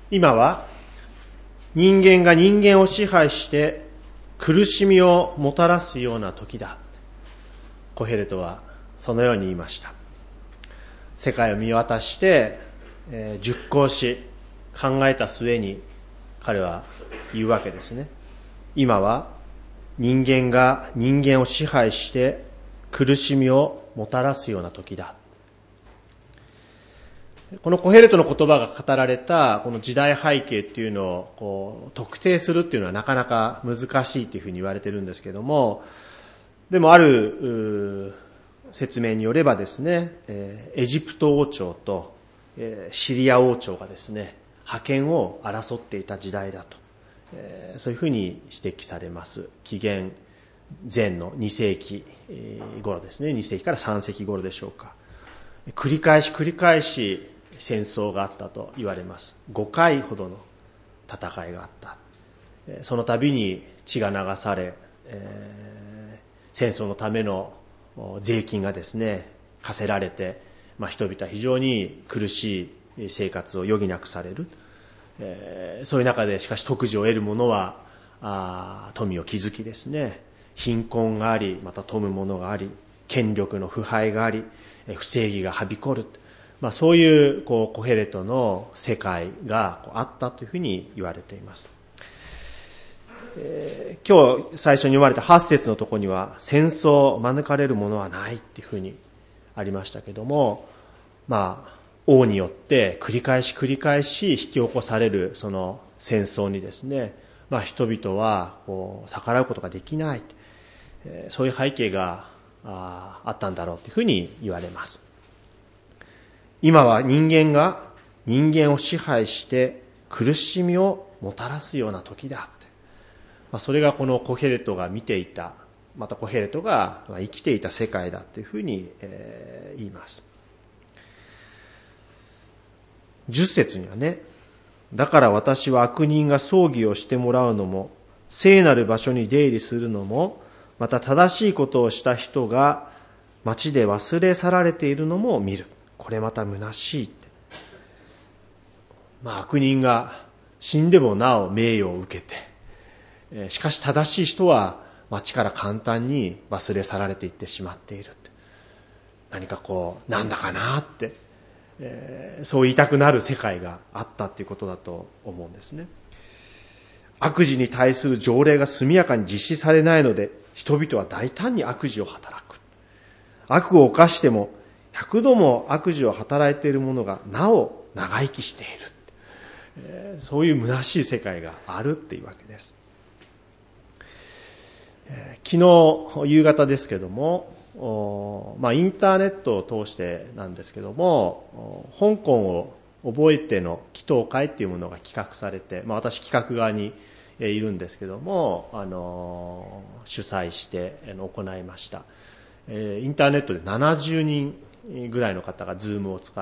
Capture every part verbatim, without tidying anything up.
今は人間が人間を支配して苦しみをもたらすような時だ。コヘレトはそのように言いました。世界を見渡して、えー、熟考し考えた末に彼は言うわけですね。今は人間が人間を支配して苦しみをもたらすような時だ。このコヘレトの言葉が語られたこの時代背景っていうのをこう特定するっていうのはなかなか難しいというふうに言われてるんですけども、でもある説明によればですね、エジプト王朝とシリア王朝がですね、覇権を争っていた時代だと、そういうふうに指摘されます。紀元前のに世紀頃ですね、に世紀からさん世紀頃でしょうか。繰り返し繰り返し戦争があったと言われます。ごかいほどの戦いがあった。その度に血が流され、えー、戦争のための税金がですね課せられて、まあ、人々は非常に苦しい生活を余儀なくされる、えー、そういう中でしかし徳次を得る者はあ富を築きですね、貧困があり、また富む者があり、権力の腐敗があり、不正義がはびこる、まあ、そういうこうコヘレトの世界があったというふうに言われています。えー、今日最初に言われたはち節のところには戦争を免れるものはないっていうふうにありましたけども、まあ王によって繰り返し繰り返し引き起こされるその戦争にですね、まあ、人々はこう逆らうことができない、えー、そういう背景が あ, あったんだろうというふうに言われます。今は人間が人間を支配して苦しみをもたらすような時だって、まあ、それがこのコヘレトが見ていた、またコヘレトが生きていた世界だというふうに、えー、言います。じゅっ節にはね、だから私は悪人が葬儀をしてもらうのも、聖なる場所に出入りするのも、また正しいことをした人が町で忘れ去られているのも見る。これまた虚しいって。まあ悪人が死んでもなお名誉を受けて、しかし正しい人は町から簡単に忘れ去られていってしまっているって。何かこう、なんだかなって、えー、そう言いたくなる世界があったっていうことだと思うんですね。悪事に対する条例が速やかに実施されないので、人々は大胆に悪事を働く。悪を犯しても百度も悪事を働いている者がなお長生きしている、えー、そういう虚しい世界があるっていうわけです。えー、昨日夕方ですけども、まあ、インターネットを通してなんですけども、香港を覚えての祈祷会っていうものが企画されて、まあ、私企画側にいるんですけども、あの主催して行いました。インターネットでななじゅうにんぐらいの方がズームを使って、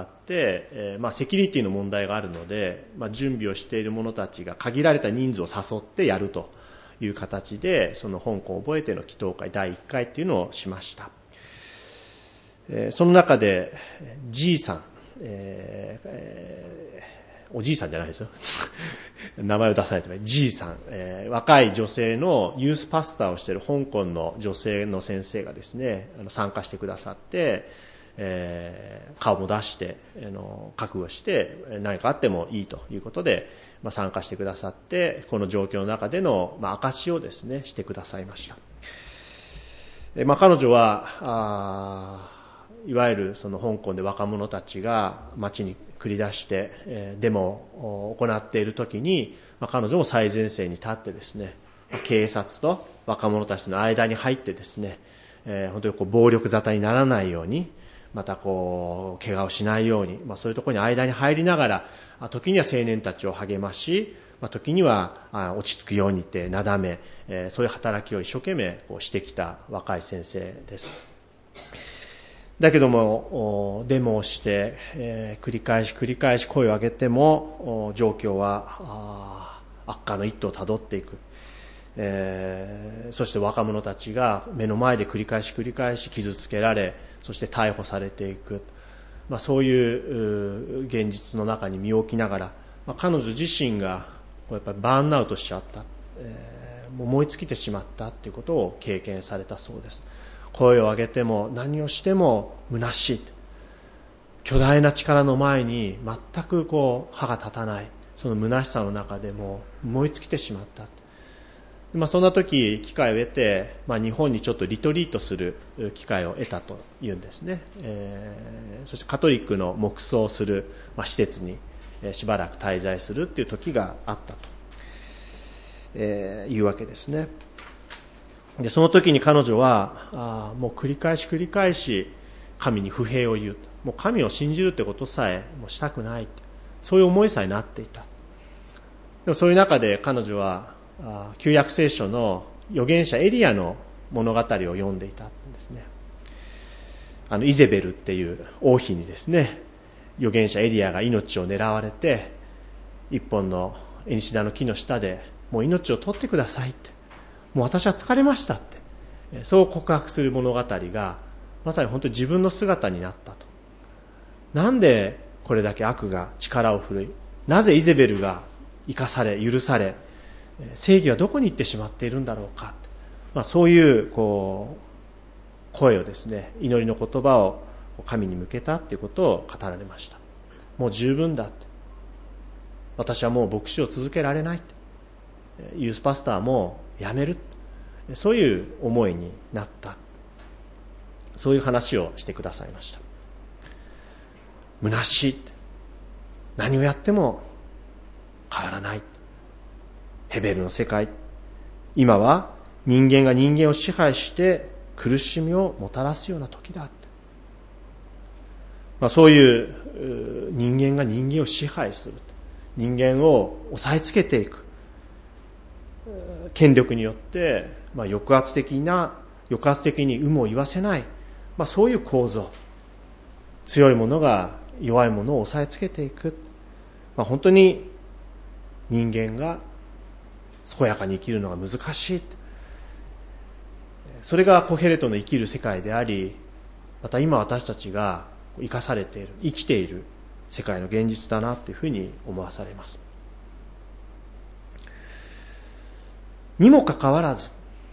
えーまあ、セキュリティの問題があるので、まあ、準備をしている者たちが限られた人数を誘ってやるという形で、その香港を覚えての祈祷会だいいっかいっていうのをしました。えー、その中でじいさん、えーえー、おじいさんじゃないですよ名前を出さないとね、じいさん、えー、若い女性のユースパスターをしている香港の女性の先生がですね、あの参加してくださって、えー、顔も出して、あの覚悟して何かあってもいいということで、まあ、参加してくださって、この状況の中での、まあ、証しをですねしてくださいました。えーまあ、彼女はあいわゆるその香港で若者たちが街に繰り出して、えー、デモを行っている時に、まあ、彼女も最前線に立ってですね、警察と若者たちの間に入ってですね、えー、本当にこう暴力沙汰にならないように、またこう怪我をしないように、まあ、そういうところに間に入りながら、時には青年たちを励まし、まあ、時にはあ落ち着くようにってなだめ、えー、そういう働きを一生懸命こうしてきた若い先生です。だけどもデモをして、えー、繰り返し繰り返し声を上げても状況は悪化の一途をたどっていく、えー、そして若者たちが目の前で繰り返し繰り返し傷つけられ、そして逮捕されていく、まあ、そういう現実の中に身を置きながら、 まあ、彼女自身がやっぱりバーンアウトしちゃった、えー、もう燃え尽きてしまったということを経験されたそうです。声を上げても何をしても虚しい、巨大な力の前に全くこう歯が立たない、その虚しさの中でも燃え尽きてしまった。まあ、そんな時機会を得て、まあ、日本にちょっとリトリートする機会を得たというんですね、えー、そしてカトリックの黙想をする、まあ、施設にしばらく滞在するっていう時があったと、えー、いうわけですね。でその時に彼女はあもう繰り返し繰り返し神に不平を言うと、もう神を信じるってことさえもうしたくない、そういう思いさえなっていた。でもそういう中で彼女は旧約聖書の預言者エリアの物語を読んでいたんですね。あのイゼベルっていう王妃にですね、預言者エリアが命を狙われて、一本のエニシダの木の下でもう命を取ってくださいって、もう私は疲れましたって、そう告白する物語がまさに本当に自分の姿になったと。なんでこれだけ悪が力を振るい、なぜイゼベルが生かされ許され、正義はどこに行ってしまっているんだろうか、まあ、そういうこう声をですね、祈りの言葉を神に向けたということを語られました。もう十分だって、私はもう牧師を続けられないって、ユースパスターも辞める、そういう思いになった、そういう話をしてくださいました。虚しい、何をやっても変わらない、ヘベルの世界、今は人間が人間を支配して苦しみをもたらすような時だって、まあ、そういう人間が人間を支配する、人間を抑えつけていく権力によって、まあ、抑圧的な抑圧的に有無を言わせない、まあ、そういう構造、強い者が弱い者を抑えつけていく、まあ、本当に人間が健やかに生きるのが難しい、それがコヘレトの生きる世界であり、また今私たちが生かされている、生きている世界の現実だなというふうに思わされます。にもかかわらず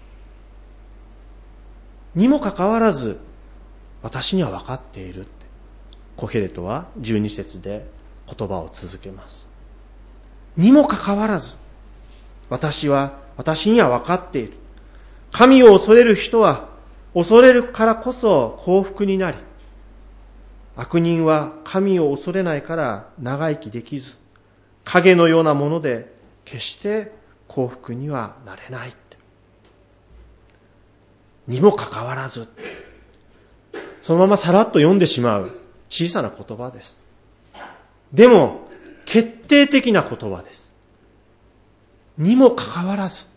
にもかかわらず私には分かっているって、コヘレトはじゅうに節で言葉を続けます。にもかかわらず私は私には分かっている。神を恐れる人は恐れるからこそ幸福になり、悪人は神を恐れないから長生きできず、影のようなもので決して幸福にはなれない。にもかかわらず、そのままさらっと読んでしまう小さな言葉です。でも決定的な言葉です。にもかかわらず、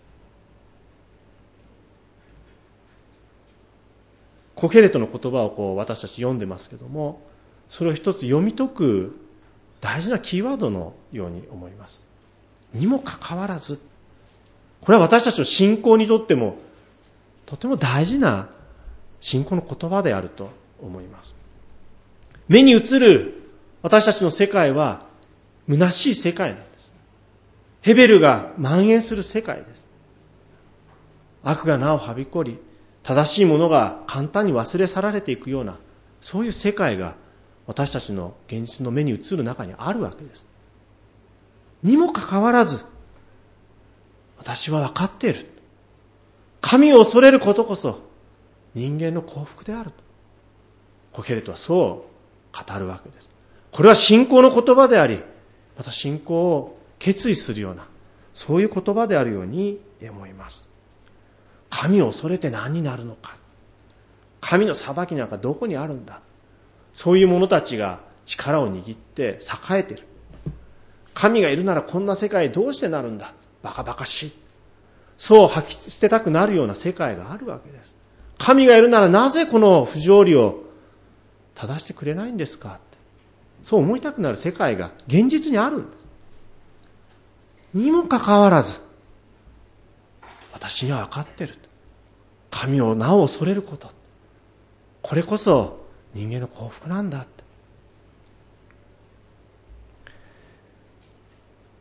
コヘレトの言葉をこう私たち読んでますけども、それを一つ読み解く大事なキーワードのように思います。にもかかわらず、これは私たちの信仰にとってもとても大事な信仰の言葉であると思います。目に映る私たちの世界は虚しい世界なんです。ヘベルが蔓延する世界です。悪が名をはびこり、正しいものが簡単に忘れ去られていくような、そういう世界が私たちの現実の目に映る中にあるわけです。にもかかわらず、私は分かっている。神を恐れることこそ人間の幸福であると、コヘレトはそう語るわけです。これは信仰の言葉であり、また信仰を決意するような、そういう言葉であるように思います。神を恐れて何になるのか、神の裁きなんかどこにあるんだ、そういう者たちが力を握って栄えている。神がいるならこんな世界どうしてなるんだ、バカバカしい、そう吐き捨てたくなるような世界があるわけです。神がいるならなぜこの不条理を正してくれないんですかって、そう思いたくなる世界が現実にあるんです。にもかかわらず、私には分かっている。神をなお恐れること、これこそ人間の幸福なんだって。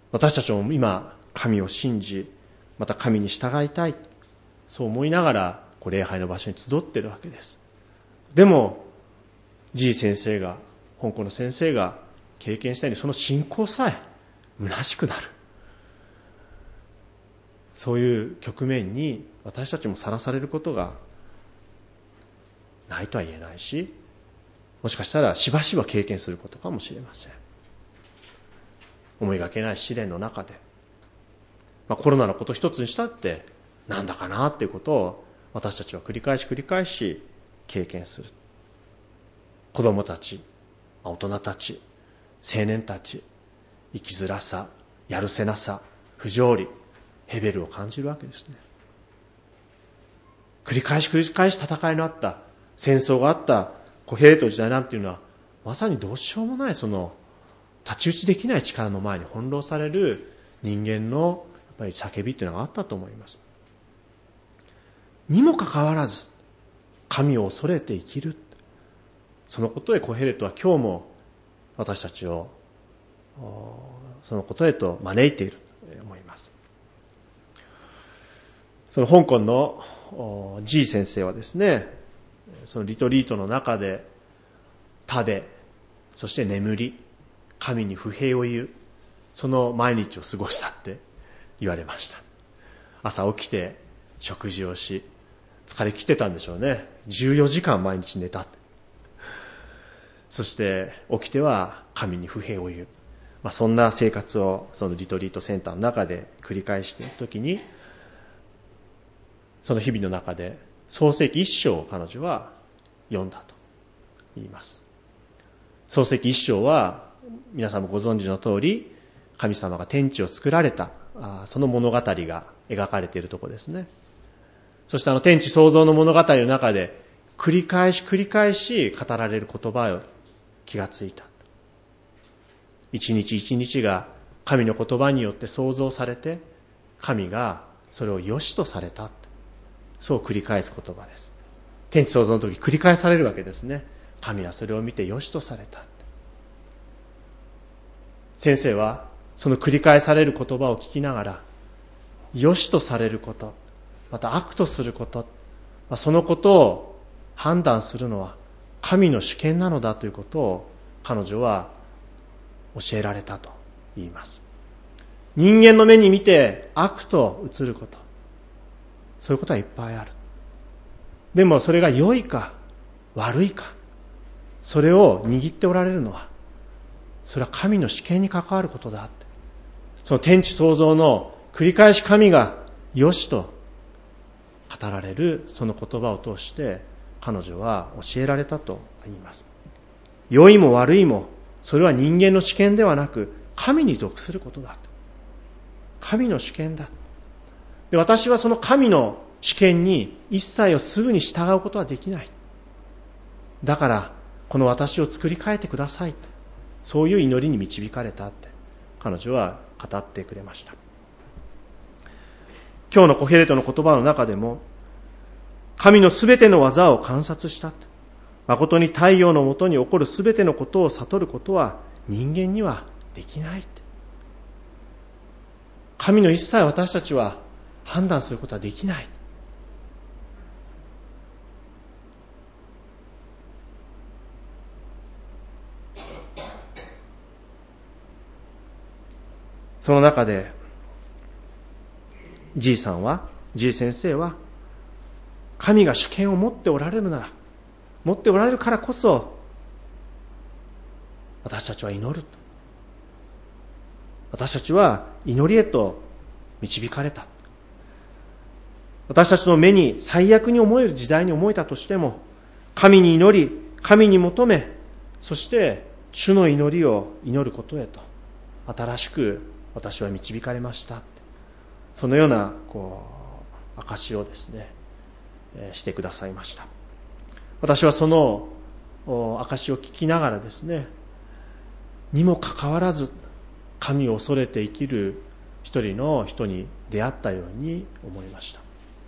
私たちも今神を信じ、また神に従いたい、そう思いながらこう礼拝の場所に集っているわけです。でも G 先生が、香港の先生が経験したように、その信仰さえ虚しくなる、そういう局面に私たちもさらされることがないとは言えないし、もしかしたらしばしば経験することかもしれません。思いがけない試練の中で、まあ、コロナのこと一つにしたってなんだかなっていうことを私たちは繰り返し繰り返し経験する。子供たち、大人たち、青年たち、生きづらさ、やるせなさ、不条理、ヘベルを感じるわけですね。繰り返し繰り返し戦いのあった戦争があったコヘレトの時代なんていうのは、まさにどうしようもない、その太刀打ちできない力の前に翻弄される人間のやっぱり叫びというのがあったと思います。にもかかわらず神を恐れて生きる、そのことへコヘレトは今日も私たちをそのことへと招いていると思います。その香港の G 先生はですね、そのリトリートの中で食べ、そして眠り、神に不平を言う、その毎日を過ごしたって言われました。朝起きて食事をし、疲れ切ってたんでしょうね。じゅうよじかん毎日寝たって。そして起きては神に不平を言う、まあ、そんな生活をそのリトリートセンターの中で繰り返しているときに、その日々の中で創世記一章を彼女は読んだと言います。創世記一章は皆さんもご存知の通り、神様が天地を作られた、その物語が描かれているところですね。そしてあの天地創造の物語の中で繰り返し繰り返し語られる言葉を気がついた。一日一日が神の言葉によって創造されて、神がそれを良しとされた、そう繰り返す言葉です。天地創造の時繰り返されるわけですね。神はそれを見て良しとされた。先生はその繰り返される言葉を聞きながら、良しとされること、また悪とすること、そのことを判断するのは神の主権なのだということを彼女は教えられたと言います。人間の目に見て悪と映ること、そういうことはいっぱいある。でもそれが良いか悪いか、それを握っておられるのは、それは神の主権に関わることだって。その天地創造の繰り返し神が良しと語られるその言葉を通して彼女は教えられたと言います。良いも悪いもそれは人間の主権ではなく神に属することだ。神の主権だ。で、私はその神の主権に一切をすぐに従うことはできない。だからこの私を作り変えてください。そういう祈りに導かれたって彼女は語ってくれました。今日のコヘレトの言葉の中でも、神のすべての技を観察した。誠に太陽の下に起こるすべてのことを悟ることは人間にはできない。神の一切私たちは判断することはできない。その中で G さんは G 先生は、神が主権を持っておられるなら、持っておられるからこそ私たちは祈る。私たちは祈りへと導かれた。私たちの目に最悪に思える時代に思えたとしても、神に祈り、神に求め、そして主の祈りを祈ることへと新しく私は導かれました。そのようなこう証をですね、してくださいました。私はその証を聞きながらですね、にもかかわらず神を恐れて生きる一人の人に出会ったように思いました。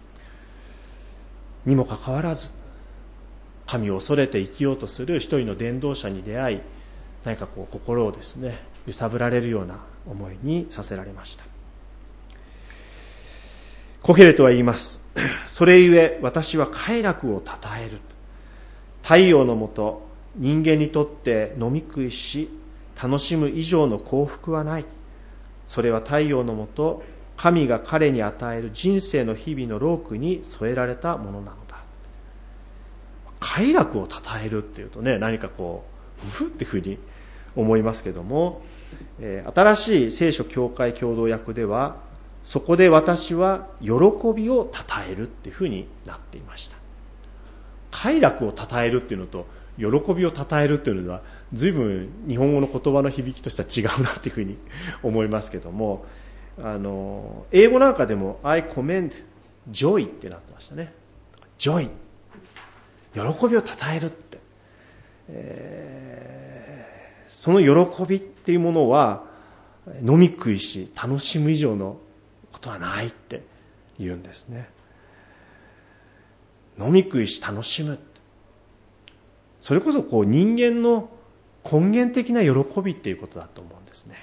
にもかかわらず神を恐れて生きようとする一人の伝道者に出会い、何かこう心をですね揺さぶられるような思いにさせられました。コヘレトは言います。それゆえ私は快楽をたたえる。太陽の下、人間にとって飲み食いし楽しむ以上の幸福はない。それは太陽の下、神が彼に与える人生の日々の労苦に添えられたものなのだ。快楽をたたえるっていうとね、何かこうふっていうふうに思いますけども、えー、新しい聖書教会共同訳では、そこで私は喜びをたたえるっていうふうになっていました。快楽をたたえるっていうのと喜びをたたえるっていうのは随分日本語の言葉の響きとしては違うなっていうふうに思いますけども、あの英語なんかでも I commend joy ってなってましたね。joy、 喜びをたたえるって、えー、その喜びっていうものは飲み食いし楽しむ以上のことはないって言うんですね。飲み食いし楽しむ、それこそこう人間の根源的な喜びっていうことだと思うんですね。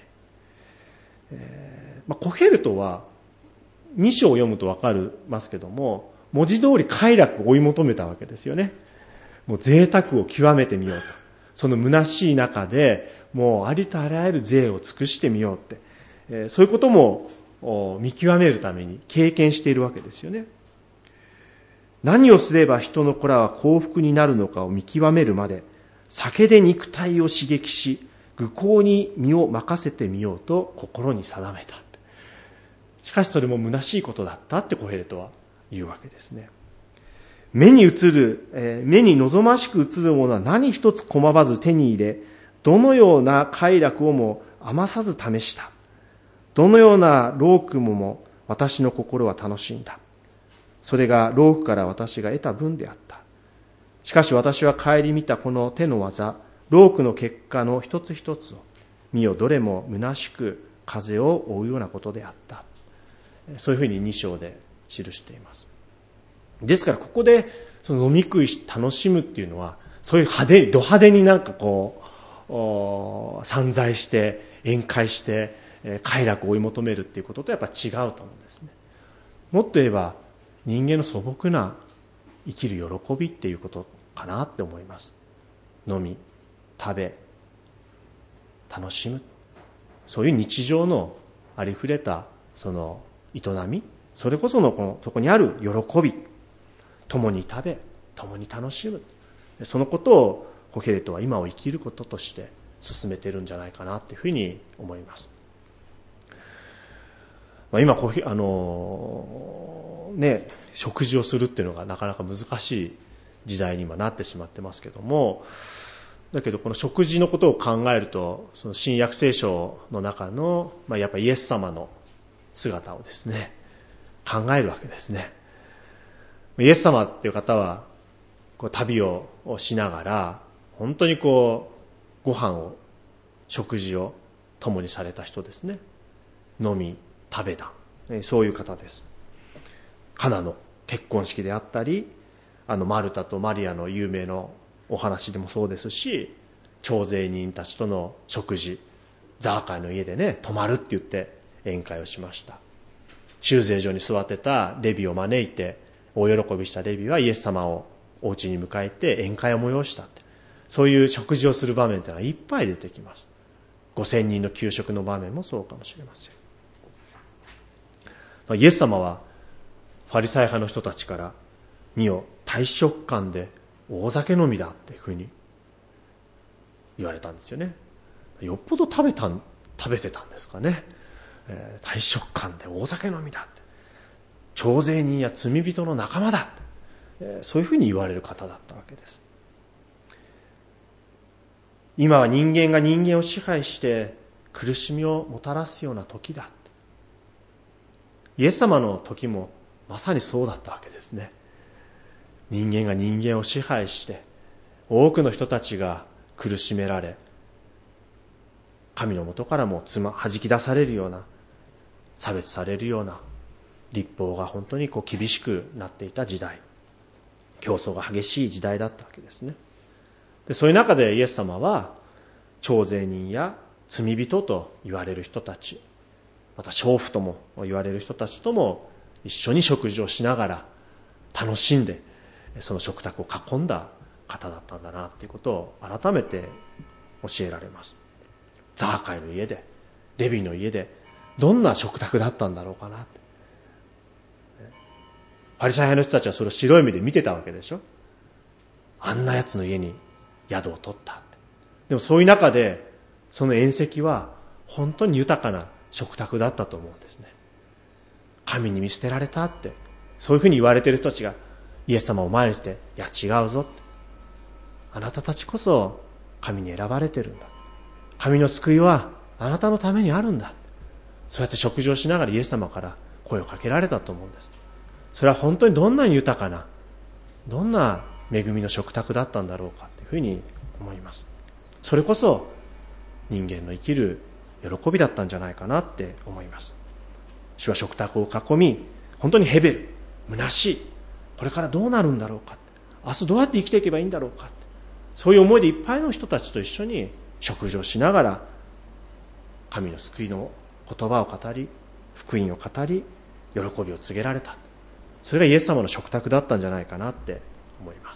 えーまあ、コヘルトはに章を読むと分かりますけども、文字通り快楽を追い求めたわけですよね。もう贅沢を極めてみようと、その虚しい中でもうありとあらゆる贅を尽くしてみようって、えー、そういうことも見極めるために経験しているわけですよね。何をすれば人の子らは幸福になるのかを見極めるまで、酒で肉体を刺激し愚行に身を任せてみようと心に定めた。しかしそれも虚しいことだったってコヘレトは言うわけですね。目に映る、えー、目に望ましく映るものは何一つ拒まず手に入れ、どのような快楽をも余さず試した。どのような労苦もも私の心は楽しんだ。それが労苦から私が得た分であった。しかし私は顧みたこの手の技、労苦の結果の一つ一つを見よ、どれも虚しく風を追うようなことであった。そういうふうにに章で記しています。ですからここでその飲み食いし楽しむっていうのは、そういう派手にド派手になんかこう散財して宴会して快楽を追い求めるっていうこととやっぱ違うと思うんですね。もっと言えば人間の素朴な生きる喜びっていうことかなって思います。飲み食べ楽しむ、そういう日常のありふれたその営み、それこそのこのそこにある喜び、共に食べ共に楽しむ、そのことをコヘレトは今を生きることとして進めているんじゃないかなというふうに思います。まあ、今コヘあのー、ね食事をするっていうのがなかなか難しい時代に今なってしまってますけども、だけどこの食事のことを考えると、その新約聖書の中の、まあ、やっぱりイエス様の姿をですね考えるわけですね。イエス様っていう方はこう旅をしながら本当にこうご飯を食事を共にされた人ですね。飲み食べた、そういう方です。カナの結婚式であったり、あのマルタとマリアの有名のお話でもそうですし、徴税人たちとの食事、ザーカイの家でね泊まるって言って宴会をしました。修税所に座ってたレビを招いて大喜びしたレビはイエス様をお家に迎えて宴会を催したって、そういう食事をする場面というのはいっぱい出てきます。ごせんにんの給食の場面もそうかもしれません。イエス様はファリサイ派の人たちから見よ大食漢で大酒飲みだっていうふうに言われたんですよね。よっぽど食べたん食べてたんですかね。えー、大食漢で大酒飲みだって、徴税人や罪人の仲間だって、えー、そういうふうに言われる方だったわけです。今は人間が人間を支配して苦しみをもたらすような時だって。イエス様の時もまさにそうだったわけですね。人間が人間を支配して多くの人たちが苦しめられ、神の元からもつま弾き出されるような、差別されるような律法が本当にこう厳しくなっていた時代、競争が激しい時代だったわけですね。でそういう中でイエス様は徴税人や罪人と言われる人たち、また娼婦とも言われる人たちとも一緒に食事をしながら楽しんで、その食卓を囲んだ方だったんだなということを改めて教えられます。ザーカイの家で、レビの家でどんな食卓だったんだろうかなって。パリサイ派の人たちはそれを白い目で見てたわけでしょ。あんなやつの家に宿を取ったって。でもそういう中でその宴席は本当に豊かな食卓だったと思うんですね。神に見捨てられたって、そういうふうに言われている人たちがイエス様を前にして、いや違うぞって、あなたたちこそ神に選ばれてるんだ、神の救いはあなたのためにあるんだ、そうやって食事をしながらイエス様から声をかけられたと思うんです。それは本当にどんなに豊かな、どんな恵みの食卓だったんだろうかというふうに思います。それこそ人間の生きる喜びだったんじゃないかなって思います。主は食卓を囲み、本当にヘベル、虚しい、これからどうなるんだろうか、明日どうやって生きていけばいいんだろうか、そういう思いでいっぱいの人たちと一緒に食事をしながら神の救いの言葉を語り、福音を語り、喜びを告げられた。それがイエス様の食卓だったんじゃないかなって思います。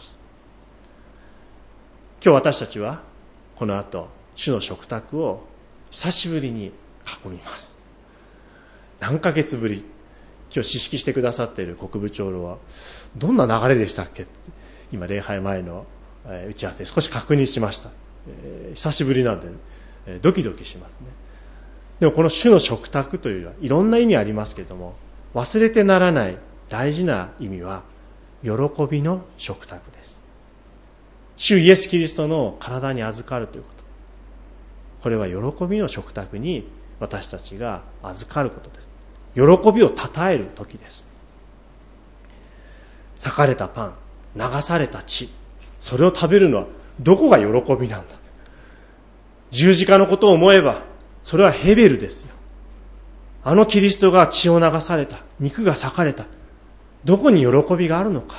今日私たちはこの後主の食卓を久しぶりに囲みます。何ヶ月ぶり。今日指揮してくださっている国部長老はどんな流れでしたっけ、今礼拝前の打ち合わせ少し確認しました。えー、久しぶりなんで、えー、ドキドキしますね。でもこの主の食卓というのはいろんな意味ありますけれども、忘れてならない大事な意味は喜びの食卓です。主イエス・キリストの体に預かるということ、これは喜びの食卓に私たちが預かることです。喜びをたたえる時です。裂かれたパン、流された血、それを食べるのはどこが喜びなんだ。十字架のことを思えばそれはヘベルですよ。あのキリストが血を流された、肉が裂かれた、どこに喜びがあるのか。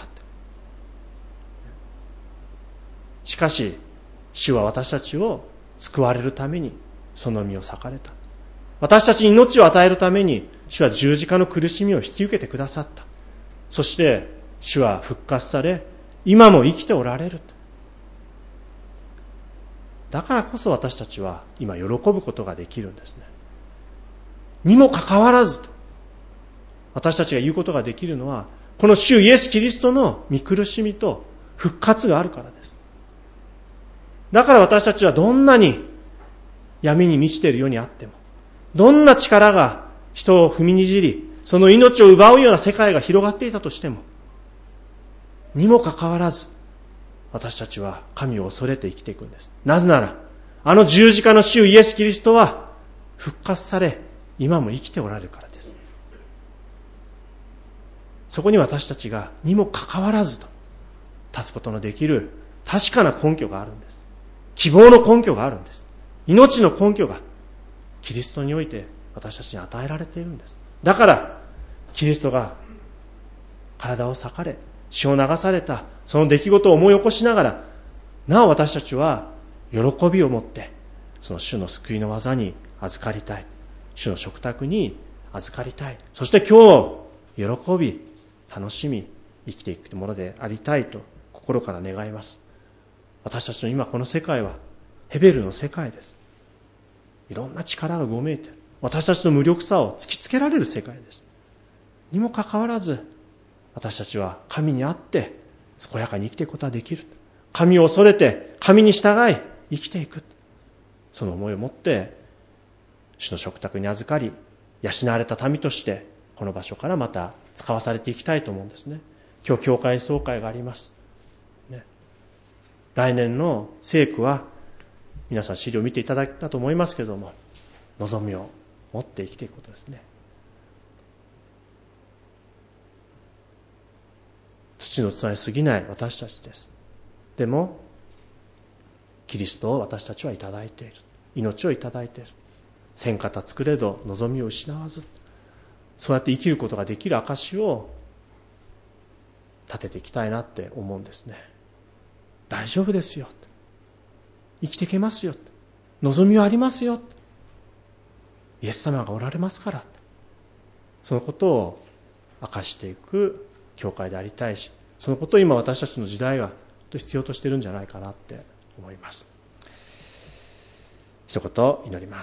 しかし主は私たちを救われるためにその身を裂かれた。私たちに命を与えるために主は十字架の苦しみを引き受けてくださった。そして主は復活され、今も生きておられる。だからこそ私たちは今喜ぶことができるんですね。にもかかわらずと私たちが言うことができるのは、この主イエス・キリストの御苦しみと復活があるからです。だから私たちはどんなに闇に満ちている世にあっても、どんな力が人を踏みにじり、その命を奪うような世界が広がっていたとしても、にもかかわらず私たちは神を恐れて生きていくんです。なぜならあの十字架の主イエス・キリストは復活され、今も生きておられるからです。そこに私たちがにもかかわらずと立つことのできる確かな根拠があるんです。希望の根拠があるんです。命の根拠がキリストにおいて私たちに与えられているんです。だからキリストが体を裂かれ、血を流されたその出来事を思い起こしながら、なお私たちは喜びを持ってその主の救いの技に預かりたい、主の食卓に預かりたい、そして今日喜び楽しみ生きていくものでありたいと心から願います。私たちの今この世界はヘベルの世界です。いろんな力がごめいている、私たちの無力さを突きつけられる世界です。にもかかわらず私たちは神にあって健やかに生きていくことができる。神を恐れて神に従い生きていく、その思いを持って主の食卓に預かり、養われた民としてこの場所からまた使わされていきたいと思うんですね。今日教会総会があります、ね、来年の聖句は皆さん資料を見ていただいたと思いますけれども、望みを持って生きていくことですね。土の器に過ぎない私たちです。でもキリストを私たちはいただいている、命をいただいている。千方作れど望みを失わず、そうやって生きることができる証を立てていきたいなって思うんですね。大丈夫ですよ、生きていけますよ、望みはありますよ、 イエス様がおられますから、そのことを明かしていく教会でありたいし、そのことを今私たちの時代が必要としているんじゃないかなって思います。一言祈ります。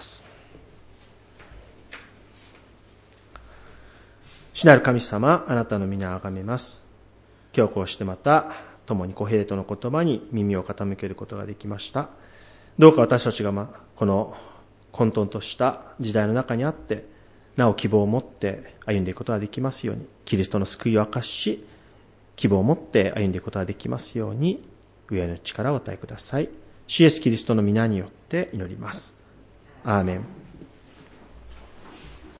主なる神様、あなたの皆をあがめます。今日こうしてまた共にコヘレトの言葉に耳を傾けることができました。どうか私たちが、ま、この混沌とした時代の中にあってなお希望を持って歩んでいくことができますように、キリストの救いを明かし希望を持って歩んでいくことができますように、上の力をお与えください。主イエスキリストの皆によって祈ります。アーメン。